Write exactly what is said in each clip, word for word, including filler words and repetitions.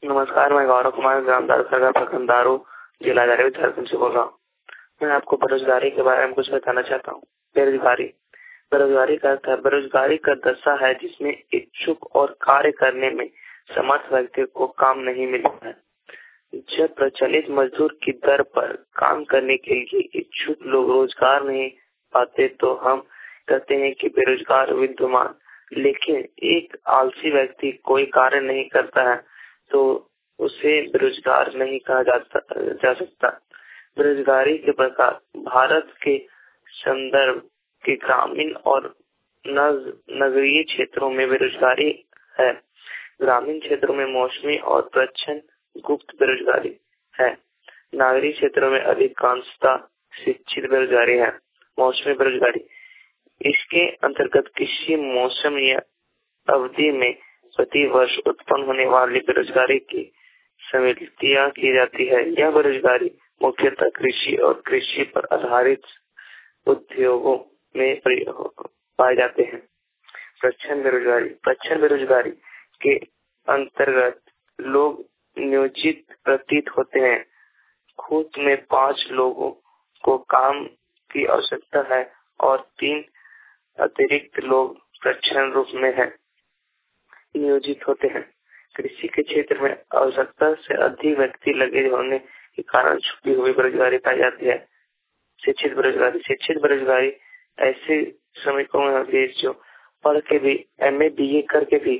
नमस्कार, मैं गौरव कुमार ग्रामदार सगा प्रखंडारू जिला दारी झारखंड से बोल रहा हूँ। मैं आपको बेरोजगारी के बारे में कुछ बताना चाहता हूँ। बेरोजगारी बेरोजगारी का अर्थ है बेरोजगारी का दशा है जिसमें इच्छुक और कार्य करने में समर्थ व्यक्ति को काम नहीं मिलता है। जब प्रचलित मजदूर की दर पर काम करने के लिए इच्छुक लोग रोजगार नहीं पाते तो हम कहते हैं कि बेरोजगार विद्यमान। लेकिन एक आलसी व्यक्ति कोई कार्य नहीं करता है तो उसे बेरोजगार नहीं कहा जाता जा सकता। बेरोजगारी के प्रकार भारत के संदर्भ के ग्रामीण और नगरीय क्षेत्रों में बेरोजगारी है। ग्रामीण क्षेत्रों में मौसमी और प्रच्छन्न गुप्त बेरोजगारी है। नगरीय क्षेत्रों में अधिकांशतः शिक्षित बेरोजगारी है। मौसमी बेरोजगारी इसके अंतर्गत किसी मौसम या अवधि में प्रति वर्ष उत्पन्न होने वाली बेरोजगारी की समितियां की जाती है। यह बेरोजगारी मुख्यतः कृषि और कृषि पर आधारित उद्योगों में पाए जाते हैं। प्रच्छन्न बेरोजगारी प्रच्छन्न बेरोजगारी के अंतर्गत लोग नियोजित प्रतीत होते हैं। खुद में पांच लोगों को काम की आवश्यकता है और तीन अतिरिक्त लोग प्रच्छन्न रूप में है नियोजित होते हैं। कृषि के क्षेत्र में आवश्यकता से अधिक व्यक्ति लगे होने के कारण छुपी हुई बेरोजगारी पाई जाती है। शिक्षित बेरोजगारी शिक्षित बेरोजगारी ऐसे श्रमिकों में होती है जो पढ़ के भी एम ए बी ए करके भी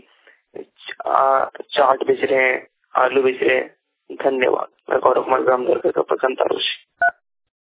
चाट बेच रहे हैं, आलू बेच रहे हैं। धन्यवाद। मैं गौरव कुमार ग्रामदार का प्रखंडारू से।